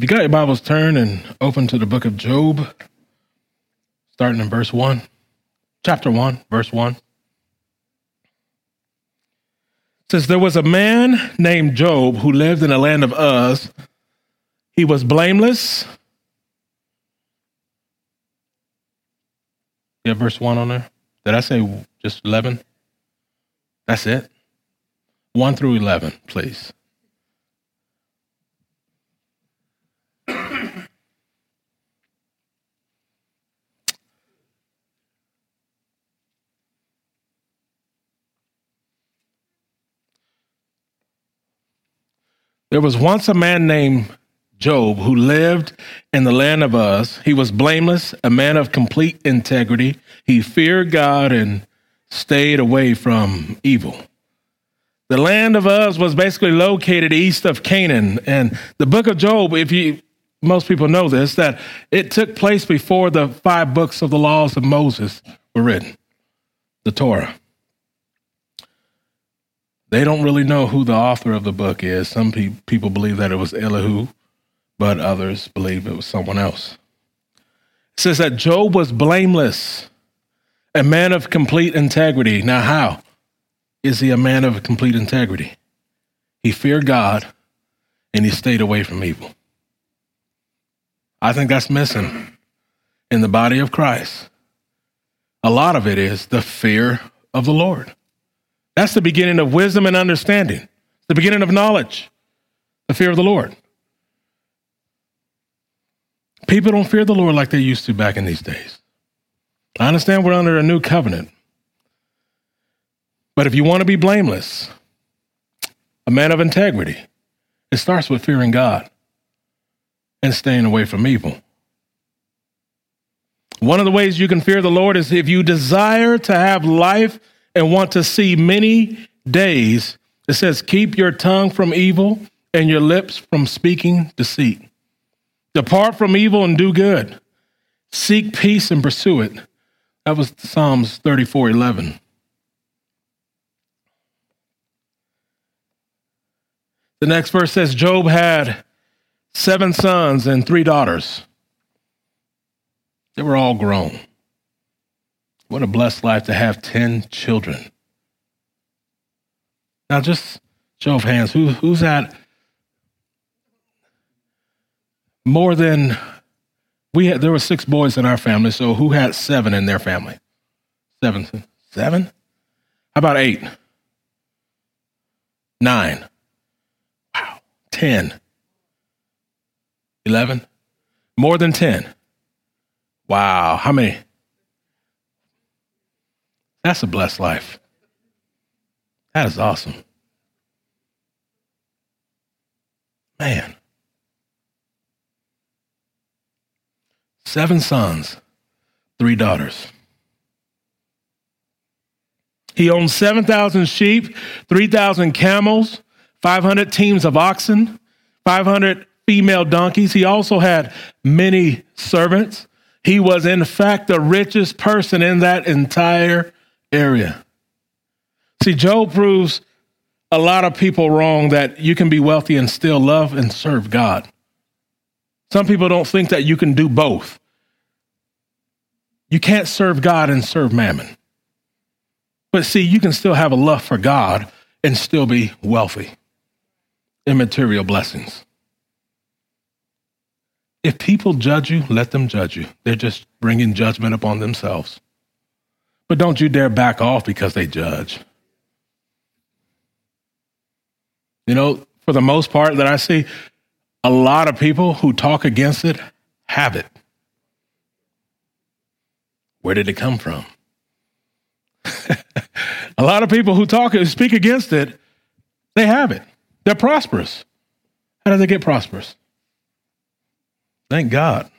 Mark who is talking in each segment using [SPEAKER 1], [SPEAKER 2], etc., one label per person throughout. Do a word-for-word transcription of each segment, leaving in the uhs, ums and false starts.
[SPEAKER 1] you got your Bibles, turn and open to the book of Job, starting in verse one, chapter one, verse one. It says, there was a man named Job who lived in the land of Uz. He was blameless. You have verse one on there? Did I say just eleven? That's it? one through eleven, please. There was once a man named Job who lived in the land of Uz. He was blameless, a man of complete integrity. He feared God and stayed away from evil. The land of Uz was basically located east of Canaan. And the book of Job, if you, most people know this, that it took place before the five books of the laws of Moses were written, the Torah. They don't really know who the author of the book is. Some pe- people believe that it was Elihu, but others believe it was someone else. It says that Job was blameless, a man of complete integrity. Now, how is he a man of complete integrity? He feared God and he stayed away from evil. I think that's missing in the body of Christ. A lot of it is the fear of the Lord. That's the beginning of wisdom and understanding, the beginning of knowledge, the fear of the Lord. People don't fear the Lord like they used to back in these days. I understand we're under a new covenant. But if you want to be blameless, a man of integrity, it starts with fearing God and staying away from evil. One of the ways you can fear the Lord is if you desire to have life and want to see many days. It says, keep your tongue from evil and your lips from speaking deceit. Depart from evil and do good. Seek peace and pursue it. That was Psalms thirty-four eleven. The next verse says, Job had seven sons and three daughters. They were all grown. What a blessed life to have ten children. Now, just show of hands, who, who's had more than, we had, there were six boys in our family, so who had seven in their family? Seven. Seven? How about eight? Nine. Wow. Ten. Eleven? More than ten. Wow. How many? That's a blessed life. That is awesome. Man. Seven sons, three daughters. He owned seven thousand sheep, three thousand camels, five hundred teams of oxen, five hundred female donkeys. He also had many servants. He was, in fact, the richest person in that entire area. See, Job proves a lot of people wrong that you can be wealthy and still love and serve God. Some people don't think that you can do both. You can't serve God and serve mammon. But see, you can still have a love for God and still be wealthy in material blessings. If people judge you, let them judge you. They're just bringing judgment upon themselves. But don't you dare back off because they judge. You know, for the most part that I see, a lot of people who talk against it have it. Where did it come from? A lot of people who talk, speak against it, they have it. They're prosperous. How do they get prosperous? Thank God.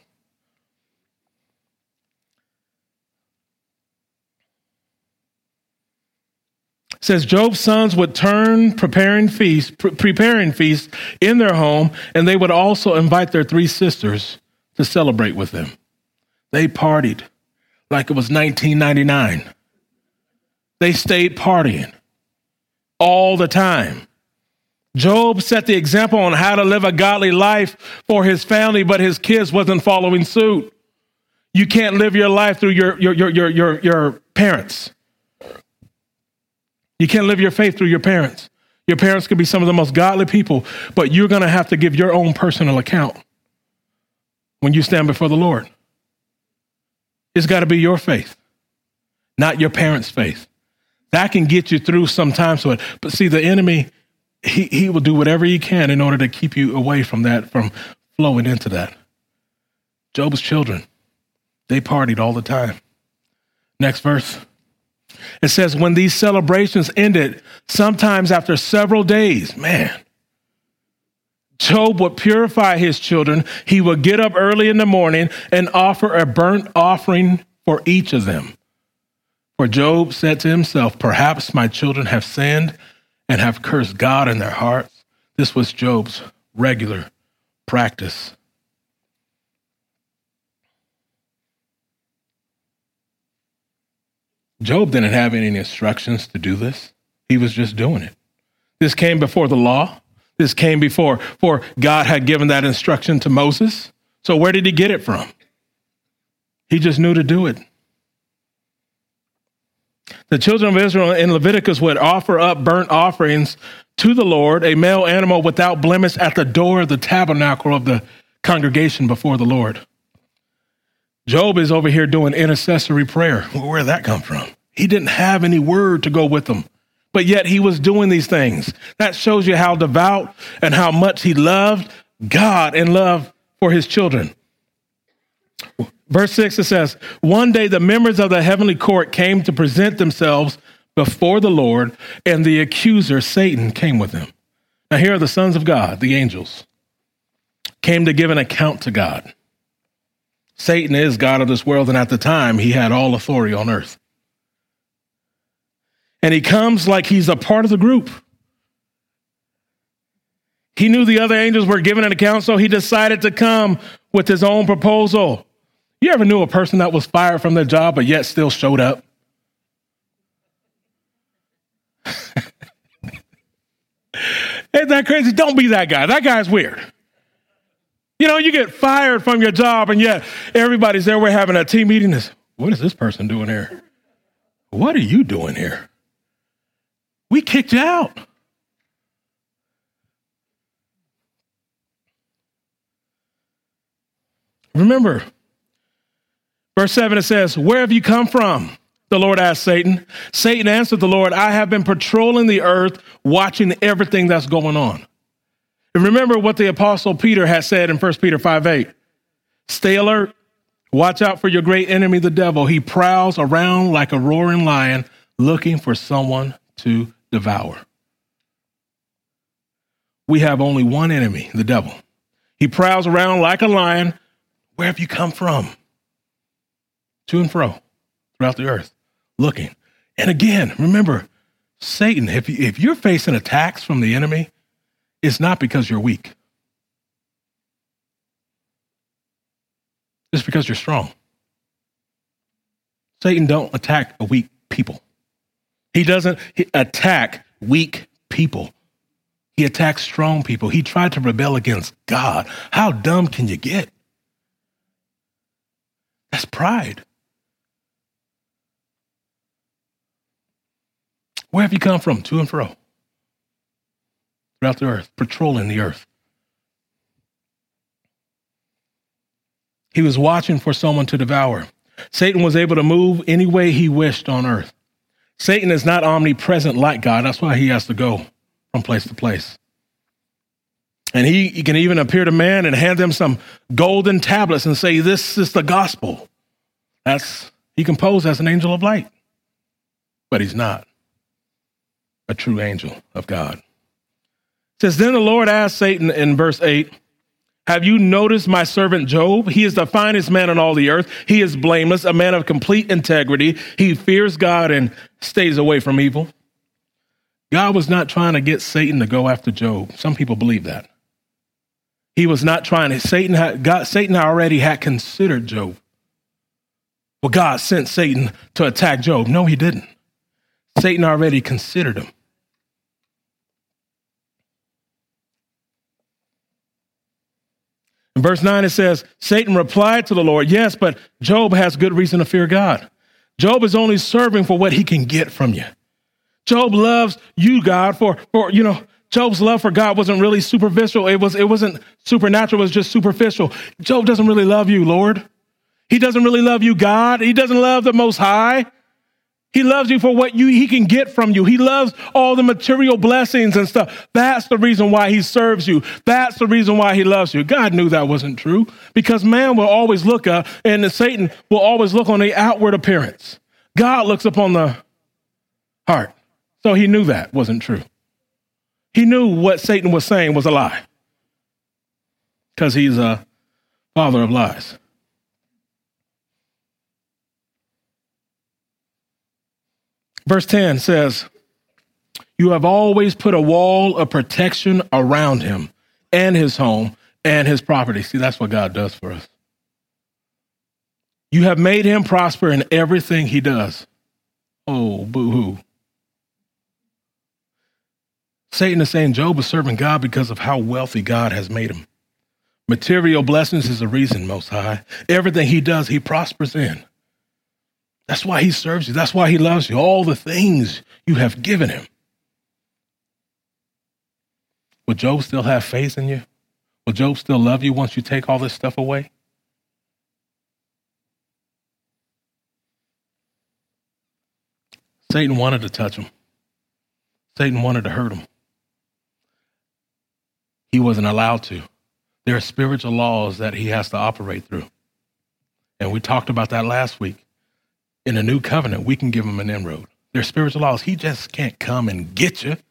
[SPEAKER 1] It says Job's sons would turn preparing feasts, pre- preparing feasts in their home, and they would also invite their three sisters to celebrate with them. They partied like it was nineteen ninety-nine. They stayed partying all the time. Job set the example on how to live a godly life for his family, but his kids wasn't following suit. You can't live your life through your, your, your, your, your, your parents. You can't live your faith through your parents. Your parents could be some of the most godly people, but you're going to have to give your own personal account when you stand before the Lord. It's got to be your faith, not your parents' faith. That can get you through sometimes. But see, the enemy, he, he will do whatever he can in order to keep you away from that, from flowing into that. Job's children, they partied all the time. Next verse. It says, when these celebrations ended, sometimes after several days, man, Job would purify his children. He would get up early in the morning and offer a burnt offering for each of them. For Job said to himself, perhaps my children have sinned and have cursed God in their hearts. This was Job's regular practice. Job didn't have any instructions to do this. He was just doing it. This came before the law. This came before, before God had given that instruction to Moses. So where did he get it from? He just knew to do it. The children of Israel in Leviticus would offer up burnt offerings to the Lord, a male animal without blemish, at the door of the tabernacle of the congregation before the Lord. Job is over here doing intercessory prayer. Well, where did that come from? He didn't have any word to go with him, but yet he was doing these things. That shows you how devout and how much he loved God and love for his children. Verse six, it says, one day the members of the heavenly court came to present themselves before the Lord, and the accuser, Satan, came with them. Now here are the sons of God, the angels, came to give an account to God. Satan is God of this world, and at the time, he had all authority on earth. And he comes like he's a part of the group. He knew the other angels were giving an account, so he decided to come with his own proposal. You ever knew a person that was fired from their job, but yet still showed up? Ain't that crazy? Don't be that guy. That guy's weird. You know, you get fired from your job, and yet everybody's there. We're having a team meeting. This, what is this person doing here? What are you doing here? We kicked you out. Remember, verse seven, it says, where have you come from? The Lord asked Satan. Satan answered the Lord, I have been patrolling the earth, watching everything that's going on. And remember what the apostle Peter had said in First Peter five eight. Stay alert. Watch out for your great enemy, the devil. He prowls around like a roaring lion, looking for someone to devour. We have only one enemy, the devil. He prowls around like a lion. Where have you come from? To and fro throughout the earth, looking. And again, remember, Satan, if, you, if you're facing attacks from the enemy, it's not because you're weak. It's because you're strong. Satan don't attack a weak people. He doesn't attack weak people. He attacks strong people. He tried to rebel against God. How dumb can you get? That's pride. Where have you come from? To and fro. Throughout the earth, patrolling the earth. He was watching for someone to devour. Satan was able to move any way he wished on earth. Satan is not omnipresent like God. That's why he has to go from place to place. And he, he can even appear to man and hand them some golden tablets and say, this is the gospel. That's, he can pose as an angel of light, but he's not a true angel of God. It says, then the Lord asked Satan in verse eight, have you noticed my servant Job? He is the finest man on all the earth. He is blameless, a man of complete integrity. He fears God and stays away from evil. God was not trying to get Satan to go after Job. Some people believe that. He was not trying to. Satan had, God, Satan already had considered Job. Well, God sent Satan to attack Job. No, he didn't. Satan already considered him. In verse nine, it says, Satan replied to the Lord, yes, but Job has good reason to fear God. Job is only serving for what he can get from you. Job loves you, God, for, for, you know, Job's love for God wasn't really superficial. It was, it wasn't supernatural. It was just superficial. Job doesn't really love you, Lord. He doesn't really love you, God. He doesn't love the Most High. He loves you for what you he can get from you. He loves all the material blessings and stuff. That's the reason why he serves you. That's the reason why he loves you. God knew that wasn't true because man will always look up and Satan will always look on the outward appearance. God looks upon the heart. So he knew that wasn't true. He knew what Satan was saying was a lie because he's a father of lies. Verse ten says, you have always put a wall of protection around him and his home and his property. See, that's what God does for us. You have made him prosper in everything he does. Oh, boo-hoo. Satan is saying Job is serving God because of how wealthy God has made him. Material blessings is the reason, Most High. Everything he does, he prospers in. That's why he serves you. That's why he loves you. All the things you have given him. Will Job still have faith in you? Will Job still love you once you take all this stuff away? Satan wanted to touch him. Satan wanted to hurt him. He wasn't allowed to. There are spiritual laws that he has to operate through. And we talked about that last week. In a new covenant, we can give him an inroad. There's spiritual laws. He just can't come and get you.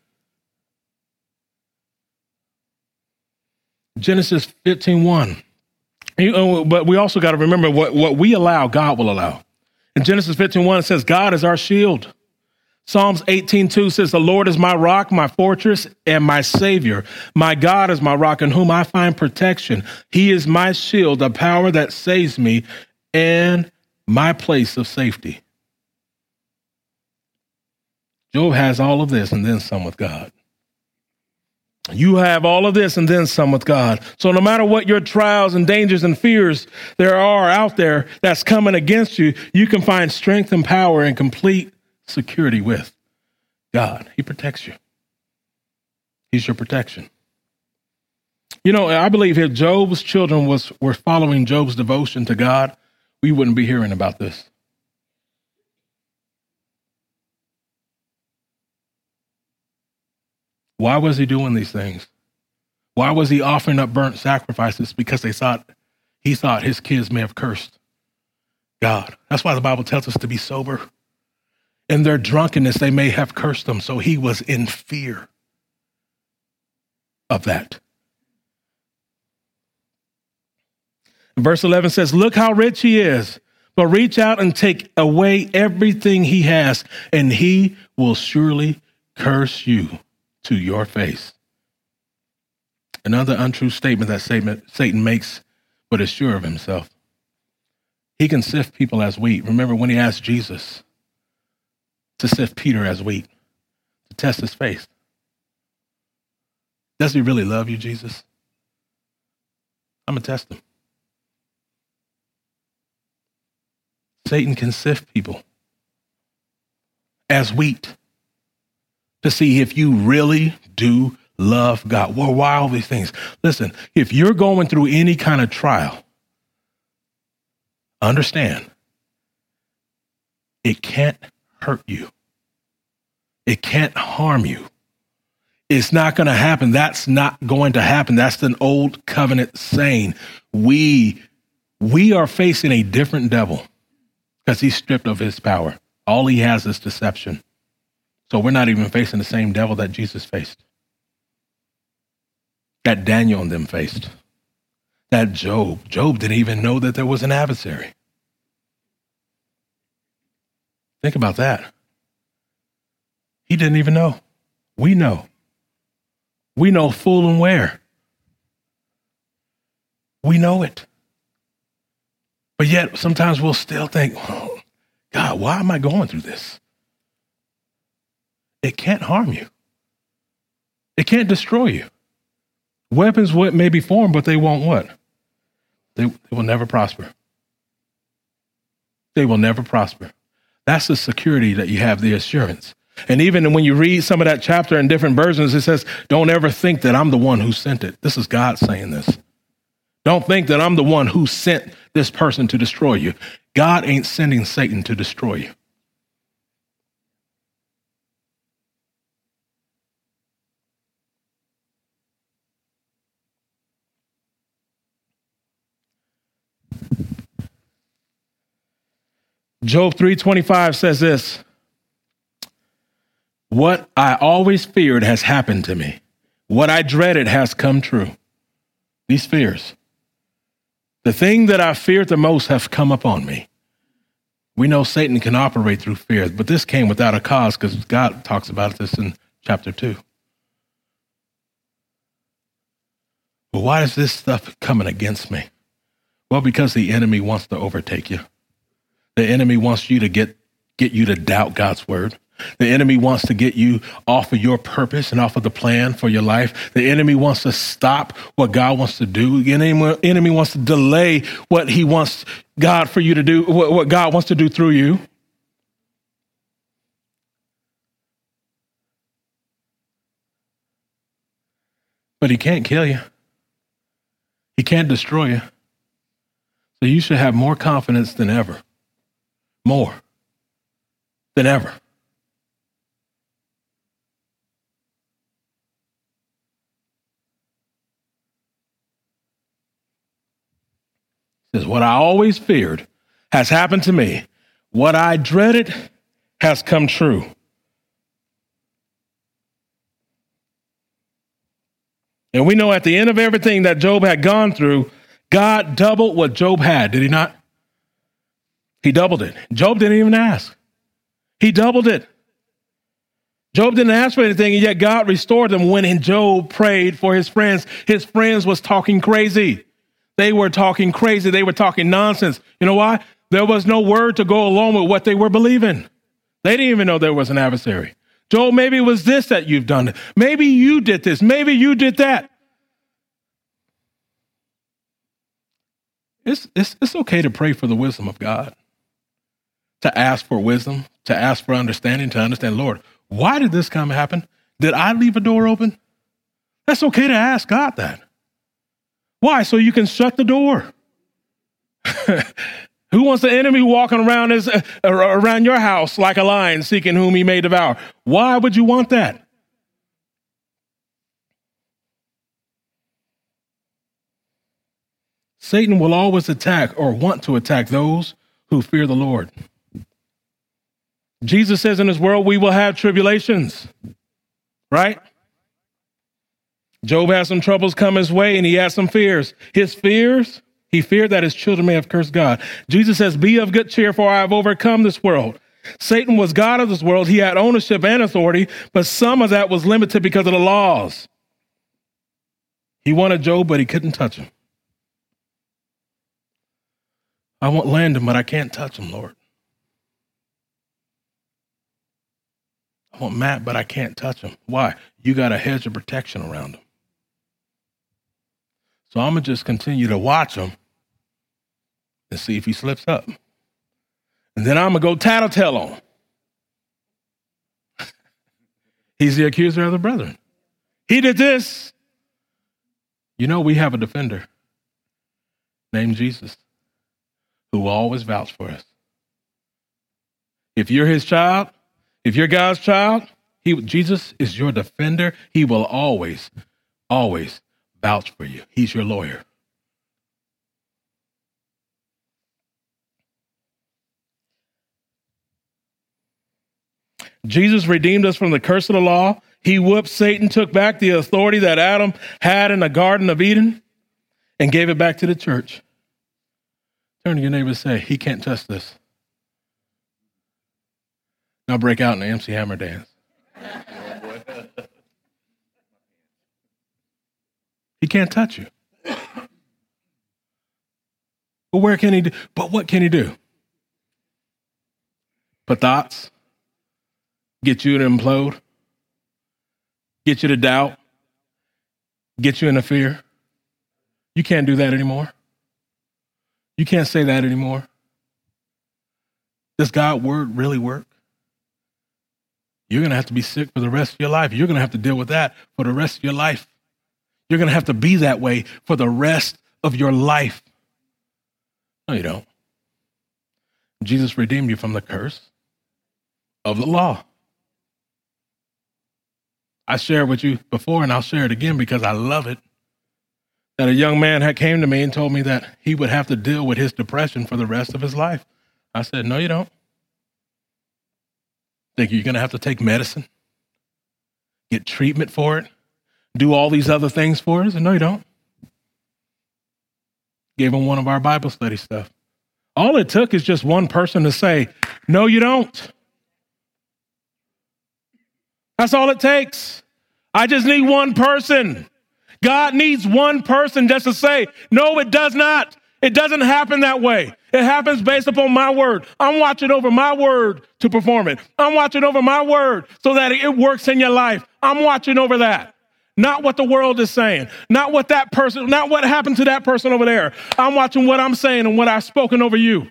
[SPEAKER 1] Genesis fifteen one. But we also got to remember what, what we allow, God will allow. In Genesis fifteen one, it says, God is our shield. Psalms eighteen two says, the Lord is my rock, my fortress, and my savior. My God is my rock in whom I find protection. He is my shield, the power that saves me, and my place of safety. Job has all of this and then some with God. You have all of this and then some with God. So no matter what your trials and dangers and fears there are out there that's coming against you, you can find strength and power and complete security with God. He protects you. He's your protection. You know, I believe if Job's children was were following Job's devotion to God, we wouldn't be hearing about this. Why was he doing these things? Why was he offering up burnt sacrifices? Because they thought he thought his kids may have cursed God. That's why the Bible tells us to be sober. In their drunkenness, they may have cursed them. So he was in fear of that. Verse eleven says, look how rich he is, but reach out and take away everything he has, and he will surely curse you to your face. Another untrue statement that Satan makes, but is sure of himself. He can sift people as wheat. Remember when he asked Jesus to sift Peter as wheat, to test his faith. Does he really love you, Jesus? I'm going to test him. Satan can sift people as wheat to see if you really do love God. Well, why all these things? Listen, if you're going through any kind of trial, understand, it can't hurt you. It can't harm you. It's not going to happen. That's not going to happen. That's an old covenant saying. We, we are facing a different devil because he's stripped of his power. All he has is deception. So we're not even facing the same devil that Jesus faced, that Daniel and them faced, that Job. Job didn't even know that there was an adversary. Think about that. He didn't even know. We know. We know full and where. We know it. But yet sometimes we'll still think, oh, God, why am I going through this? It can't harm you. It can't destroy you. Weapons what may be formed, but they won't what? They, they will never prosper. They will never prosper. That's the security that you have, the assurance. And even when you read some of that chapter in different versions, it says, don't ever think that I'm the one who sent it. This is God saying this. Don't think that I'm the one who sent this person to destroy you. God ain't sending Satan to destroy you. Job three twenty-five says this, what I always feared has happened to me. What I dreaded has come true. These fears. The thing that I feared the most have come upon me. We know Satan can operate through fear, but this came without a cause because God talks about this in chapter two. But why is this stuff coming against me? Well, because the enemy wants to overtake you. The enemy wants you to get, get you to doubt God's word. The enemy wants to get you off of your purpose and off of the plan for your life. The enemy wants to stop what God wants to do. The enemy, enemy wants to delay what he wants God for you to do, what, what God wants to do through you. But he can't kill you. He can't destroy you. So you should have more confidence than ever. More than ever. Says, what I always feared has happened to me. What I dreaded has come true. And we know at the end of everything that Job had gone through, God doubled what Job had, did he not? He doubled it. Job didn't even ask. He doubled it. Job didn't ask for anything, and yet God restored them when Job prayed for his friends. His friends was talking crazy. They were talking crazy. They were talking nonsense. You know why? There was no word to go along with what they were believing. They didn't even know there was an adversary. Job, maybe it was this that you've done. Maybe you did this. Maybe you did that. It's, it's, it's okay to pray for the wisdom of God, to ask for wisdom, to ask for understanding, to understand, Lord, why did this come happen? Did I leave a door open? That's okay to ask God that. Why? So you can shut the door. Who wants the enemy walking around as, uh, around your house like a lion seeking whom he may devour? Why would you want that? Satan will always attack or want to attack those who fear the Lord. Jesus says in this world we will have tribulations, right? Job had some troubles come his way and he had some fears. His fears, he feared that his children may have cursed God. Jesus says, be of good cheer, for I have overcome this world. Satan was God of this world. He had ownership and authority, but some of that was limited because of the laws. He wanted Job, but he couldn't touch him. I want Landon, but I can't touch him, Lord. I want Matt, but I can't touch him. Why? You got a hedge of protection around him. So I'm going to just continue to watch him and see if he slips up. And then I'm going to go tattletale on him. He's the accuser of the brethren. He did this. You know, we have a defender named Jesus who will always vouch for us. If you're his child, if you're God's child, he, Jesus is your defender. He will always, always vouch for you. He's your lawyer. Jesus redeemed us from the curse of the law. He whooped Satan, took back the authority that Adam had in the Garden of Eden, and gave it back to the church. Turn to your neighbor and say, he can't touch this. Now break out in the M C Hammer dance. He can't touch you. But where can he do? But what can he do? Put thoughts, get you to implode, get you to doubt, get you into fear. You can't do that anymore. You can't say that anymore. Does God's word really work? You're going to have to be sick for the rest of your life. You're going to have to deal with that for the rest of your life. You're going to have to be that way for the rest of your life. No, you don't. Jesus redeemed you from the curse of the law. I shared with you before, and I'll share it again because I love it, that a young man had came to me and told me that he would have to deal with his depression for the rest of his life. I said, no, you don't. Think you're going to have to take medicine, get treatment for it, do all these other things for it? I said, no, you don't. Gave him one of our Bible study stuff. All it took is just one person to say, no, you don't. That's all it takes. I just need one person. God needs one person just to say, no, it does not. It doesn't happen that way. It happens based upon my word. I'm watching over my word to perform it. I'm watching over my word so that it works in your life. I'm watching over that. Not what the world is saying. Not what that person, not what happened to that person over there. I'm watching what I'm saying and what I've spoken over you.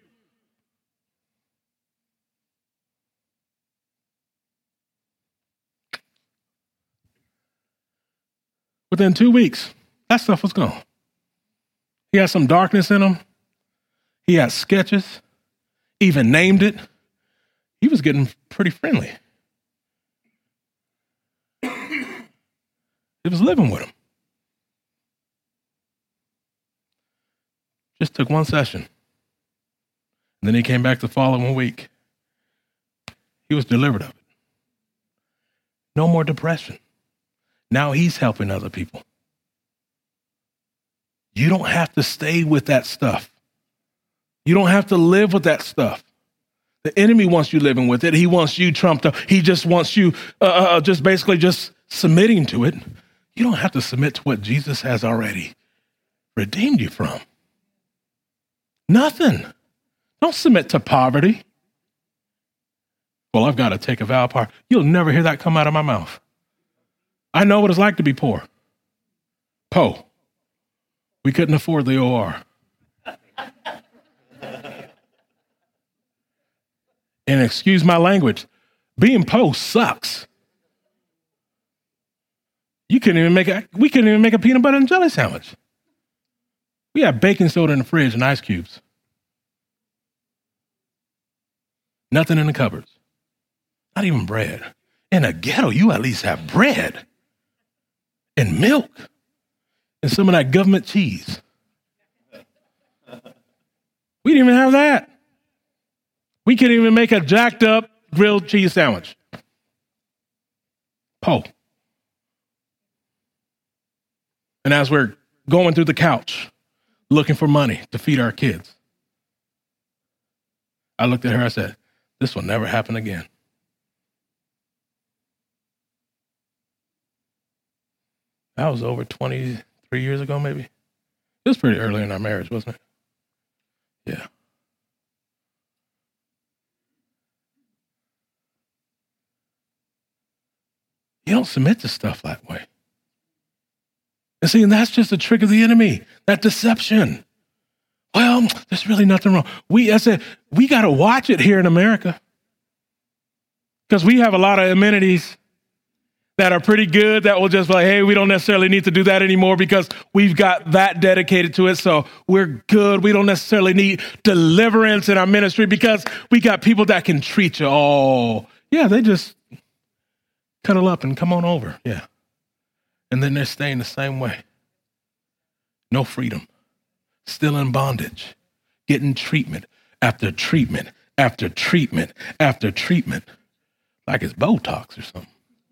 [SPEAKER 1] Within two weeks, that stuff was gone. He had some darkness in him. He had sketches, even named it. He was getting pretty friendly. He was living with him. Just took one session. And then he came back the following week. He was delivered of it. No more depression. Now he's helping other people. You don't have to stay with that stuff. You don't have to live with that stuff. The enemy wants you living with it. He wants you trumped up. He just wants you uh, uh, just basically just submitting to it. You don't have to submit to what Jesus has already redeemed you from. Nothing. Don't submit to poverty. Well, I've got to take a vow of poverty. You'll never hear that come out of my mouth. I know what it's like to be poor. Po. We couldn't afford the O R. And excuse my language, being po sucks. You couldn't even make a, we couldn't even make a peanut butter and jelly sandwich. We had baking soda in the fridge and ice cubes. Nothing in the cupboards. Not even bread. In a ghetto, you at least have bread and milk and some of that government cheese. We didn't even have that. We couldn't even make a jacked up grilled cheese sandwich. Po. And as we're going through the couch, looking for money to feed our kids, I looked at her, I said, this will never happen again. That was over twenty-three years ago, maybe. It was pretty early in our marriage, wasn't it? Yeah. You don't submit to stuff that way. And see, and that's just a trick of the enemy, that deception. Well, there's really nothing wrong. We, I said, we got to watch it here in America because we have a lot of amenities that are pretty good that will just be like, hey, we don't necessarily need to do that anymore because we've got that dedicated to it. So we're good. We don't necessarily need deliverance in our ministry because we got people that can treat you. Oh, yeah, they just cuddle up and come on over. Yeah. And then they're staying the same way. No freedom. Still in bondage. Getting treatment after treatment after treatment after treatment. Like it's Botox or something.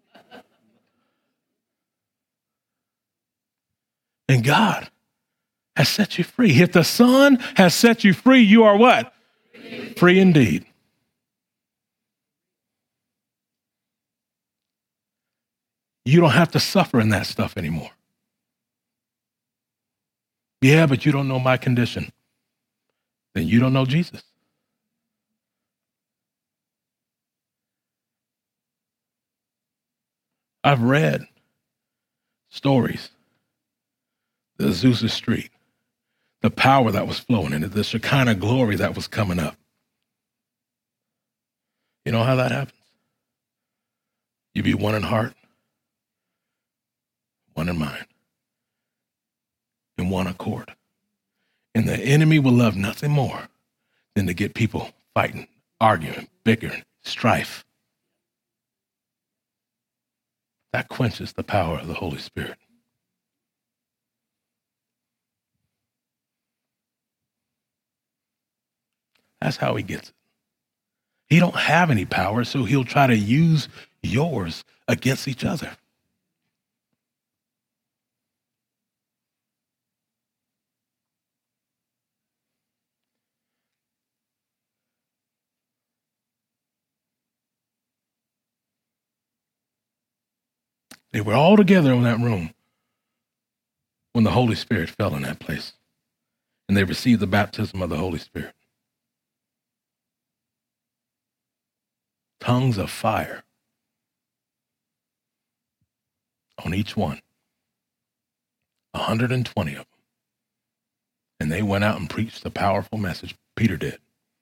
[SPEAKER 1] And God has set you free. If the Son has set you free, you are what? Free, free indeed. You don't have to suffer in that stuff anymore. Yeah, but you don't know my condition. Then you don't know Jesus. I've read stories, the Azusa Street, the power that was flowing in it, the Shekinah glory that was coming up. You know how that happens? You be one in heart, one in mind, in one accord. And the enemy will love nothing more than to get people fighting, arguing, bickering, strife. That quenches the power of the Holy Spirit. That's how he gets it. He don't have any power, so he'll try to use yours against each other. They were all together in that room when the Holy Spirit fell in that place, and they received the baptism of the Holy Spirit. Tongues of fire on each one, one hundred twenty of them. And they went out and preached the powerful message. Peter did.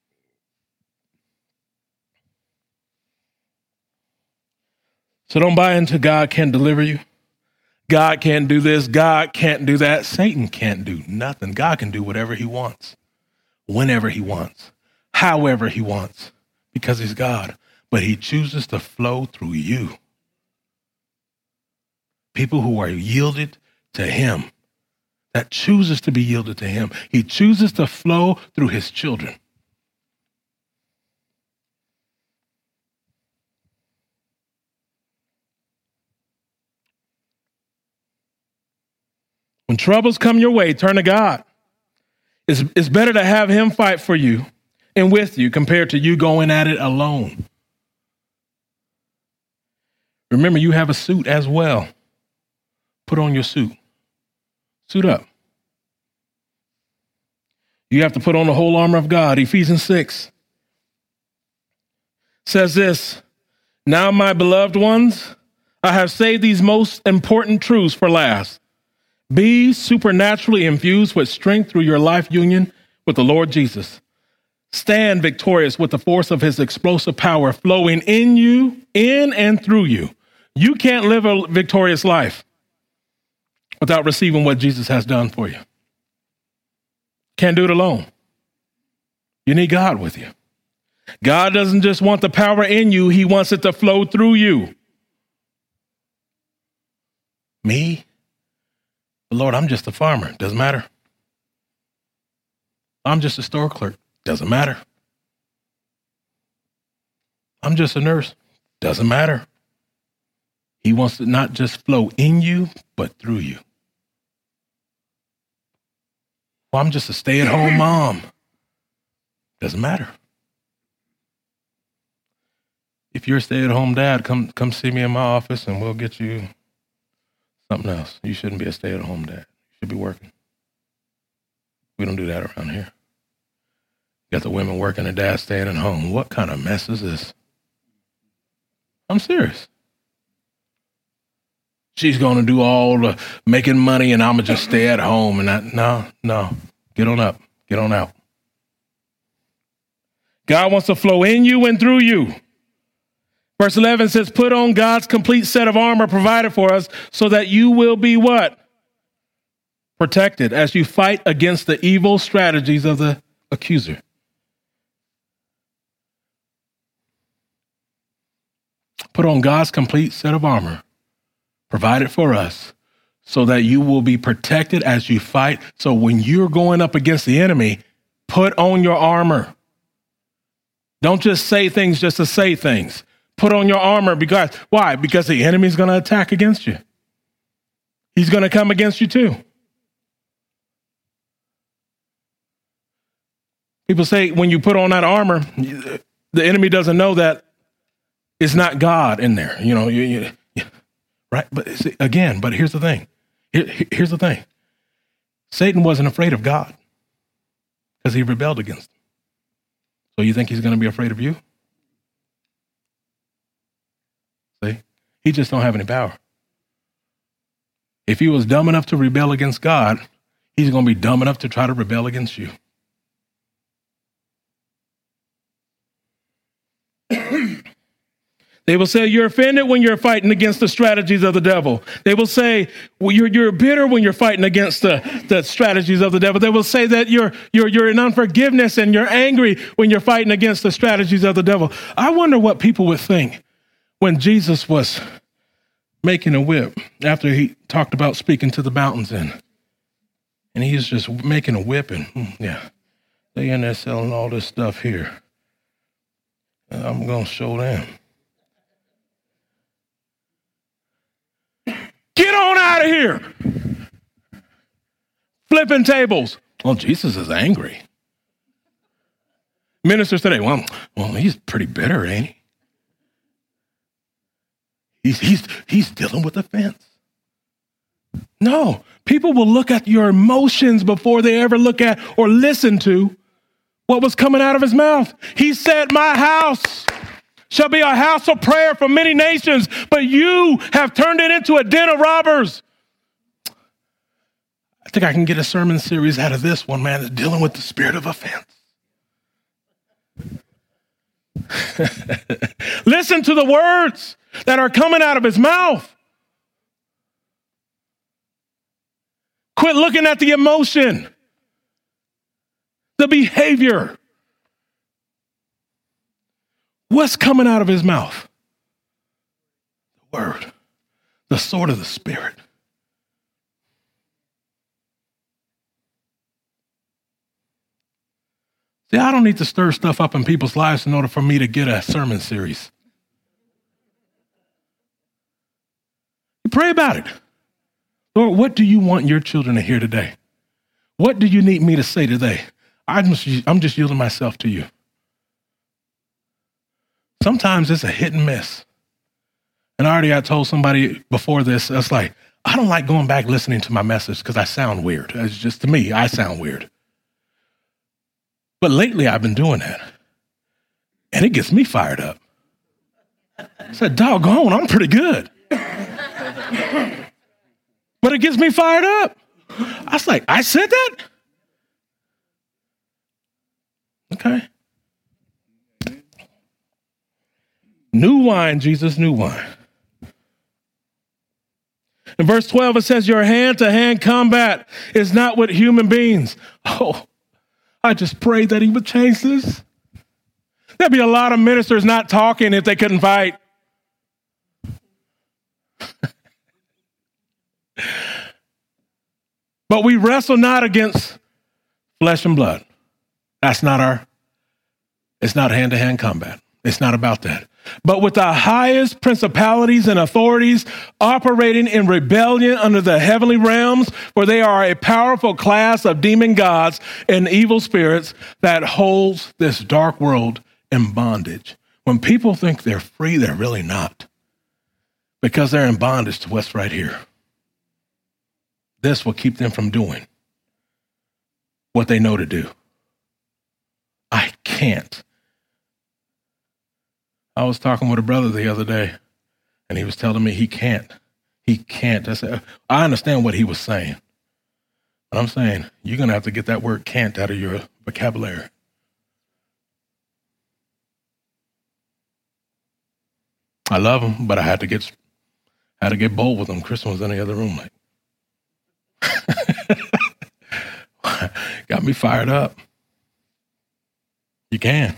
[SPEAKER 1] So don't buy into God can't deliver you. God can't do this. God can't do that. Satan can't do nothing. God can do whatever he wants, whenever he wants, however he wants, because he's God. But he chooses to flow through you. People who are yielded to him, that chooses to be yielded to him. He chooses to flow through his children. When troubles come your way, turn to God. It's, it's better to have him fight for you and with you compared to you going at it alone. Remember, you have a suit as well. Put on your suit. Suit up. You have to put on the whole armor of God. Ephesians six says this, now, my beloved ones, I have saved these most important truths for last. Be supernaturally infused with strength through your life union with the Lord Jesus. Stand victorious with the force of his explosive power flowing in you, in and through you. You can't live a victorious life without receiving what Jesus has done for you. Can't do it alone. You need God with you. God doesn't just want the power in you, he wants it to flow through you. Me? Lord, I'm just a farmer. Doesn't matter. I'm just a store clerk. Doesn't matter. I'm just a nurse. Doesn't matter. He wants to not just flow in you, but through you. Well, I'm just a stay-at-home mom. Doesn't matter. If you're a stay-at-home dad, come come see me in my office and we'll get you something else. You shouldn't be a stay-at-home dad. You should be working. We don't do that around here. You got the women working and dad staying at home. What kind of mess is this? I'm serious. She's going to do all the making money and I'm going to just stay at home. And I, no, no, get on up, get on out. God wants to flow in you and through you. Verse eleven says, put on God's complete set of armor provided for us so that you will be what? Protected as you fight against the evil strategies of the accuser. Put on God's complete set of armor provided for us so that you will be protected as you fight. So when you're going up against the enemy, put on your armor. Don't just say things just to say things. Put on your armor because, why? Because the enemy's going to attack against you. He's going to come against you too. People say when you put on that armor, the enemy doesn't know that it's not God in there. You know, you, you, right? But see, again, but here's the thing. Here, here's the thing. Satan wasn't afraid of God because he rebelled against him. So you think he's going to be afraid of you? See? He just don't have any power. If he was dumb enough to rebel against God, he's going to be dumb enough to try to rebel against you. They will say you're offended when you're fighting against the strategies of the devil. They will say well, you're, you're bitter when you're fighting against the, the strategies of the devil. They will say that you're, you're, you're in unforgiveness and you're angry when you're fighting against the strategies of the devil. I wonder what people would think when Jesus was making a whip after he talked about speaking to the mountains in. And he's just making a whip and, hmm, yeah, they in there selling all this stuff here. And I'm going to show them. Get on out of here. Flipping tables. Well, Jesus is angry. Ministers today, well, well, he's pretty bitter, ain't he? He's, he's, he's dealing with offense. No, people will look at your emotions before they ever look at or listen to what was coming out of his mouth. He said, my house shall be a house of prayer for many nations, but you have turned it into a den of robbers. I think I can get a sermon series out of this one, man, that's dealing with the spirit of offense. Listen to the words that are coming out of his mouth. Quit looking at the emotion, the behavior. What's coming out of his mouth? The word, the sword of the Spirit. See, I don't need to stir stuff up in people's lives in order for me to get a sermon series. You pray about it. Lord, what do you want your children to hear today? What do you need me to say today? I'm just, I'm just yielding myself to you. Sometimes it's a hit and miss. And already I told somebody before this, I was like, I don't like going back listening to my message because I sound weird. It's just to me, I sound weird. But lately I've been doing that. And it gets me fired up. I said, doggone, I'm pretty good. But it gets me fired up. I was like, I said that? Okay. New wine, Jesus, new wine. In verse twelve, it says, your hand-to-hand combat is not with human beings. Oh, I just prayed that he would change this. There'd be a lot of ministers not talking if they couldn't fight. But we wrestle not against flesh and blood. That's not our, it's not hand-to-hand combat. It's not about that. But with the highest principalities and authorities operating in rebellion under the heavenly realms, for they are a powerful class of demon gods and evil spirits that holds this dark world in bondage. When people think they're free, they're really not, because they're in bondage to what's right here. This will keep them from doing what they know to do. I can't. I was talking with a brother the other day, and he was telling me he can't. He can't. I said, I understand what he was saying. But I'm saying, you're going to have to get that word can't out of your vocabulary. I love him, but I had to get had to get bold with him. Kristen was in the other room, like, got me fired up. You can.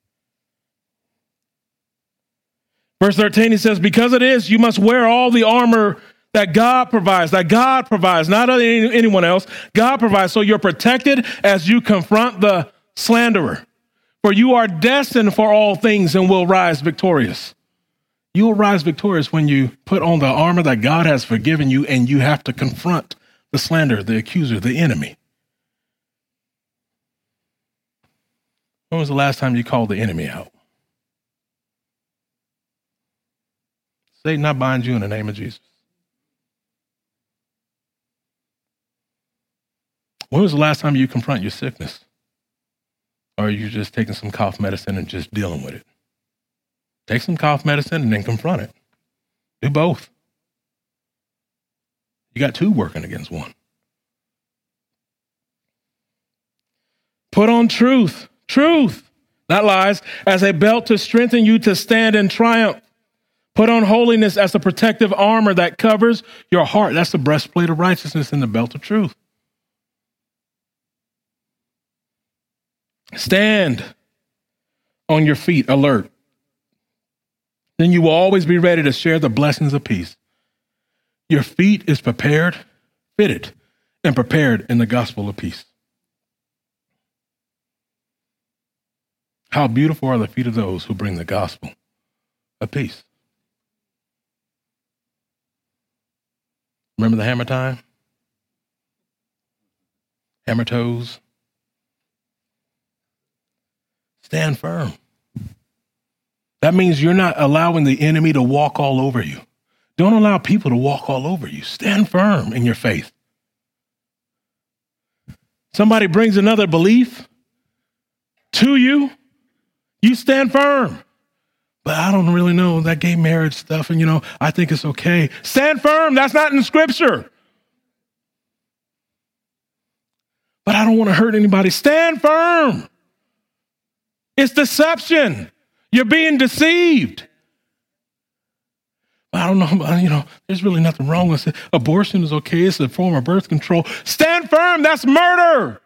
[SPEAKER 1] Verse thirteen, he says, because it is, you must wear all the armor that God provides, that God provides, not any, anyone else. God provides, so you're protected as you confront the slanderer. For you are destined for all things and will rise victorious. You will rise victorious when you put on the armor that God has forgiven you, and you have to confront the slanderer, the accuser, the enemy. When was the last time you called the enemy out? Satan, I bind you in the name of Jesus. When was the last time you confront your sickness? Or are you just taking some cough medicine and just dealing with it? Take some cough medicine and then confront it. Do both. You got two working against one. Put on truth, truth, not lies, as a belt to strengthen you to stand in triumph. Put on holiness as a protective armor that covers your heart. That's the breastplate of righteousness and the belt of truth. Stand on your feet, alert. Then you will always be ready to share the blessings of peace. Your feet is prepared, fitted, and prepared in the gospel of peace. How beautiful are the feet of those who bring the gospel of peace. Remember the hammer time? Hammer toes. Stand firm. That means you're not allowing the enemy to walk all over you. Don't allow people to walk all over you. Stand firm in your faith. Somebody brings another belief to you, you stand firm. But I don't really know that gay marriage stuff, and you know, I think it's okay. Stand firm. That's not in Scripture. But I don't want to hurt anybody. Stand firm. It's deception. You're being deceived. I don't know, you know, there's really nothing wrong with it. Abortion is okay. It's a form of birth control. Stand firm. That's murder.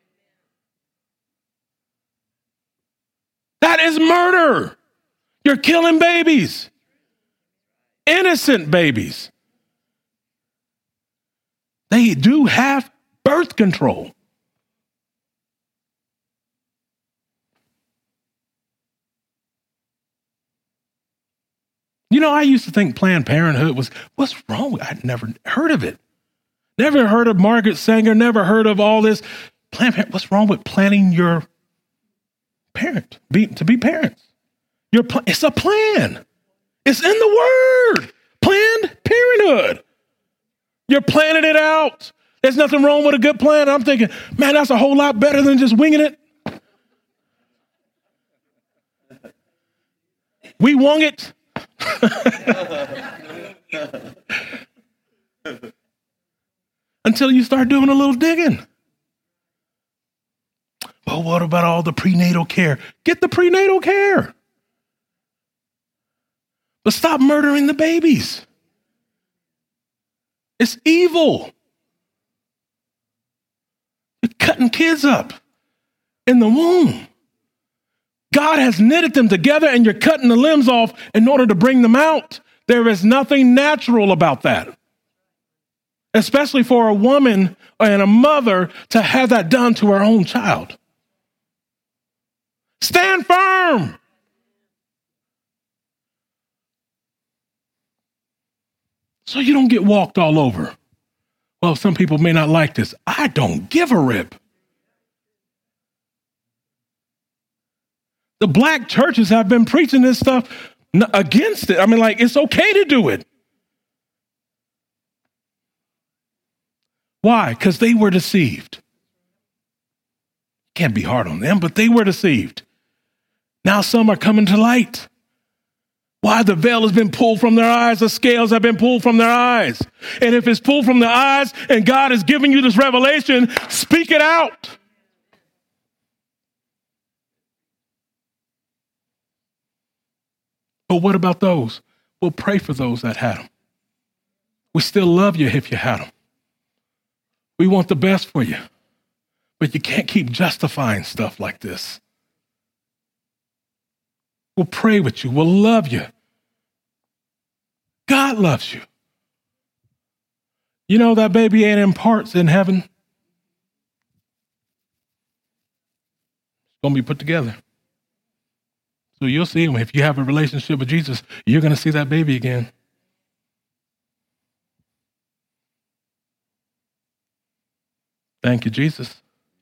[SPEAKER 1] That is murder. You're killing babies. Innocent babies. They do have birth control. You know, I used to think Planned Parenthood was, what's wrong? I'd never heard of it. Never heard of Margaret Sanger, never heard of all this. Planned Parenthood, what's wrong with planning your parent, be, to be parents? Your pl- it's a plan. It's in the word. Planned Parenthood. You're planning it out. There's nothing wrong with a good plan. I'm thinking, man, that's a whole lot better than just winging it. We wung it. Until you start doing a little digging. Well, what about all the prenatal care? Get the prenatal care. But stop murdering the babies. It's evil. You're cutting kids up in the womb. God has knitted them together and you're cutting the limbs off in order to bring them out. There is nothing natural about that. Especially for a woman and a mother to have that done to her own child. Stand firm. So you don't get walked all over. Well, some people may not like this. I don't give a rip. The black churches have been preaching this stuff against it. I mean, like, it's okay to do it. Why? Because they were deceived. Can't be hard on them, but they were deceived. Now some are coming to light. Why? The veil has been pulled from their eyes. The scales have been pulled from their eyes. And if it's pulled from their eyes and God is giving you this revelation, speak it out. But what about those? We'll pray for those that had them. We still love you if you had them. We want the best for you. But you can't keep justifying stuff like this. We'll pray with you. We'll love you. God loves you. You know that baby ain't in parts in heaven. It's going to be put together. So you'll see him. If you have a relationship with Jesus, you're going to see that baby again. Thank you, Jesus.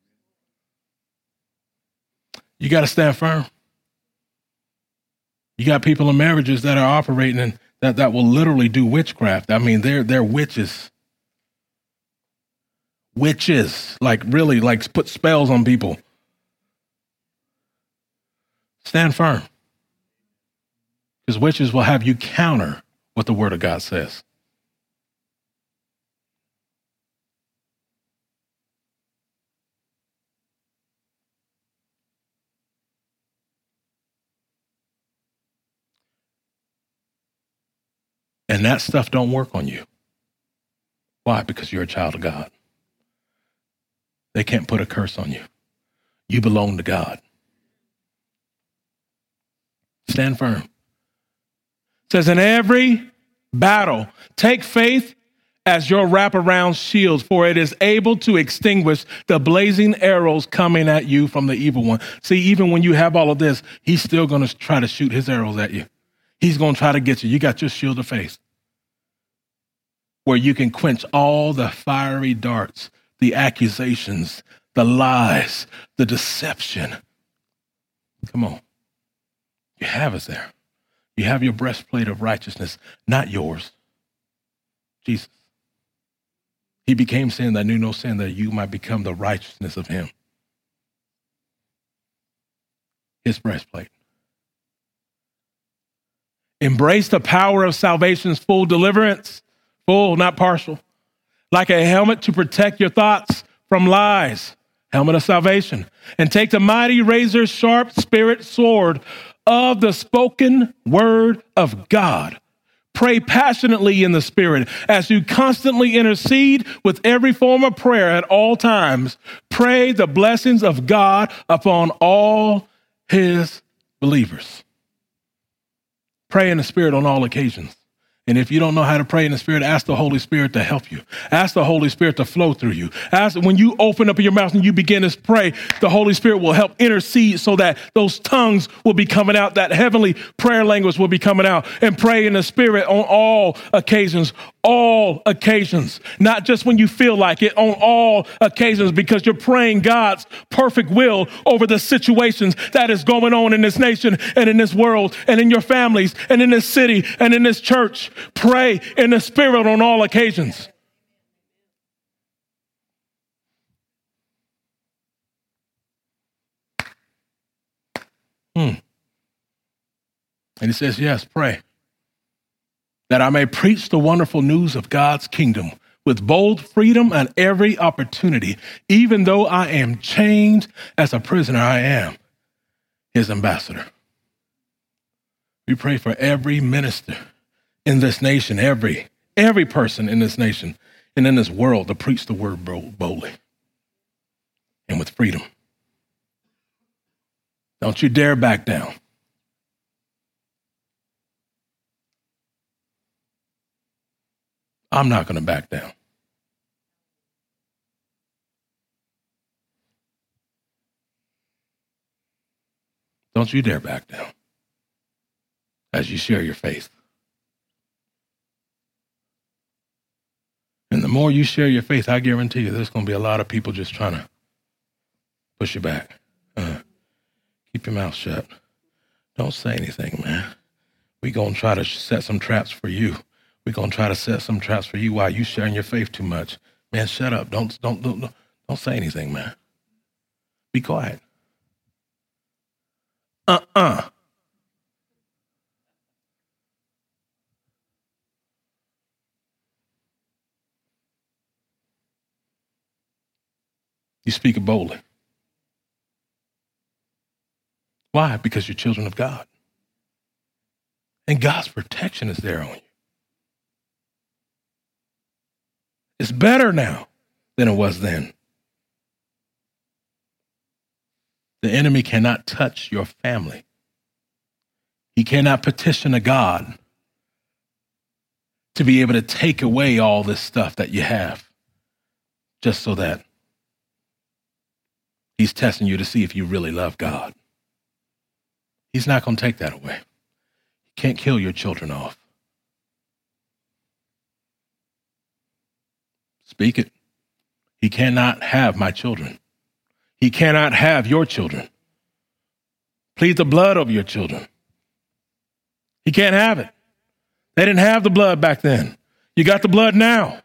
[SPEAKER 1] You got to stand firm. You got people in marriages that are operating and that, that will literally do witchcraft. I mean, they're they're witches. Witches, like really, like put spells on people. Stand firm. Because witches will have you counter what the Word of God says. And that stuff don't work on you. Why? Because you're a child of God. They can't put a curse on you. You belong to God. Stand firm. It says, in every battle, take faith as your wraparound shield, for it is able to extinguish the blazing arrows coming at you from the evil one. See, even when you have all of this, he's still going to try to shoot his arrows at you. He's going to try to get you. You got your shield of faith, where you can quench all the fiery darts, the accusations, the lies, the deception. Come on. You have us there. You have your breastplate of righteousness, not yours. Jesus. He became sin that knew no sin, that you might become the righteousness of him. His breastplate. Embrace the power of salvation's full deliverance. Full, not partial. Like a helmet to protect your thoughts from lies. Helmet of salvation. And take the mighty razor sharp spirit sword of the spoken word of God. Pray passionately in the Spirit as you constantly intercede with every form of prayer at all times. Pray the blessings of God upon all his believers. Pray in the Spirit on all occasions. And if you don't know how to pray in the Spirit, ask the Holy Spirit to help you. Ask the Holy Spirit to flow through you. Ask when you open up your mouth and you begin to pray, the Holy Spirit will help intercede so that those tongues will be coming out, that heavenly prayer language will be coming out. And pray in the Spirit on all occasions, all occasions, not just when you feel like it, on all occasions, because you're praying God's perfect will over the situations that is going on in this nation and in this world and in your families and in this city and in this church. Pray in the Spirit on all occasions. Hmm. And he says, yes, pray that I may preach the wonderful news of God's kingdom with bold freedom and every opportunity, even though I am chained as a prisoner, I am his ambassador. We pray for every minister in this nation, every, every person in this nation and in this world to preach the word boldly and with freedom. Don't you dare back down. I'm not going to back down. Don't you dare back down as you share your faith. And the more you share your faith, I guarantee you there's going to be a lot of people just trying to push you back. Uh, keep your mouth shut. Don't say anything, man. We're going to try to set some traps for you. We're going to try to set some traps for you while you sharing your faith too much. Man, shut up. Don't, don't, don't, don't say anything, man. Be quiet. Uh-uh. You speak it boldly. Why? Because you're children of God. And God's protection is there on you. It's better now than it was then. The enemy cannot touch your family. He cannot petition a God to be able to take away all this stuff that you have just so that he's testing you to see if you really love God. He's not going to take that away. He can't kill your children off. Speak it. He cannot have my children. He cannot have your children. Plead the blood over your children. He can't have it. They didn't have the blood back then. You got the blood now.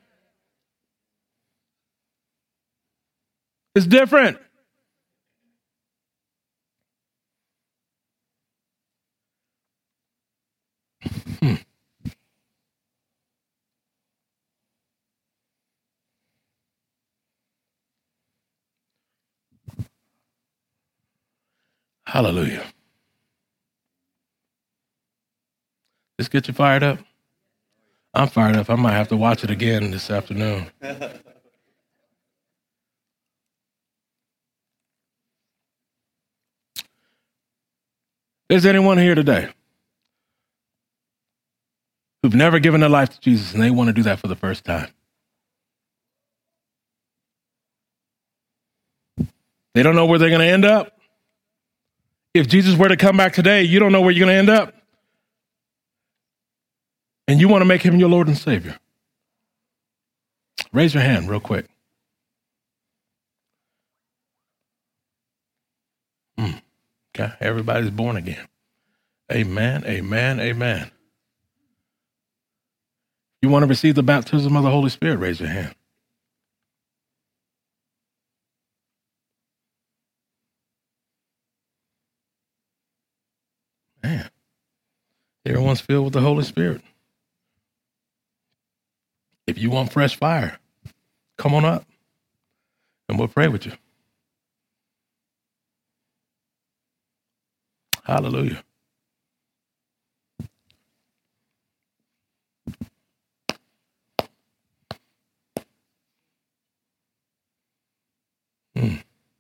[SPEAKER 1] It's different. Hmm. Hallelujah. This get you fired up? I'm fired up. I might have to watch it again this afternoon. Is anyone here today who've never given their life to Jesus and they want to do that for the first time? They don't know where they're going to end up. If Jesus were to come back today, you don't know where you're going to end up. And you want to make him your Lord and Savior. Raise your hand real quick. Mm. Okay, everybody's born again. Amen, amen, amen. You want to receive the baptism of the Holy Spirit, raise your hand. Man, everyone's filled with the Holy Spirit. If you want fresh fire, come on up and we'll pray with you. Hallelujah. Mm.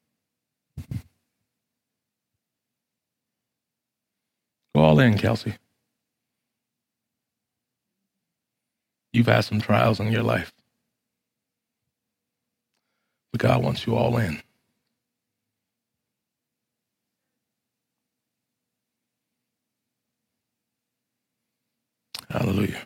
[SPEAKER 1] Go all in, Kelsey. You've had some trials in your life, but God wants you all in. Hallelujah.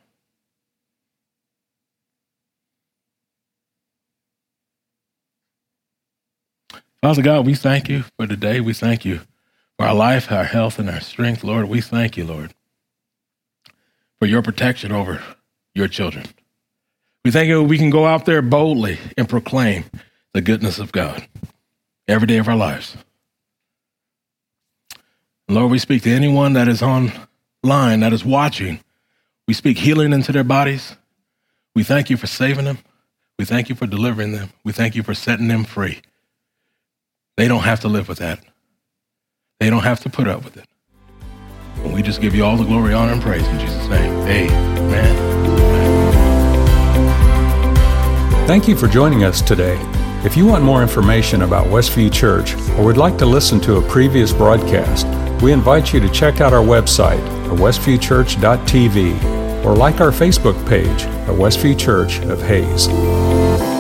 [SPEAKER 1] Father God, we thank you for today. We thank you for our life, our health, and our strength. Lord, we thank you, Lord, for your protection over your children. We thank you we can go out there boldly and proclaim the goodness of God every day of our lives. Lord, we speak to anyone that is online, that is watching. We speak healing into their bodies. We thank you for saving them. We thank you for delivering them. We thank you for setting them free. They don't have to live with that. They don't have to put up with it. And we just give you all the glory, honor, and praise in Jesus' name. Amen.
[SPEAKER 2] Thank you for joining us today. If you want more information about Westview Church or would like to listen to a previous broadcast, we invite you to check out our website at westview church dot t v or like our Facebook page at Westview Church of Hayes.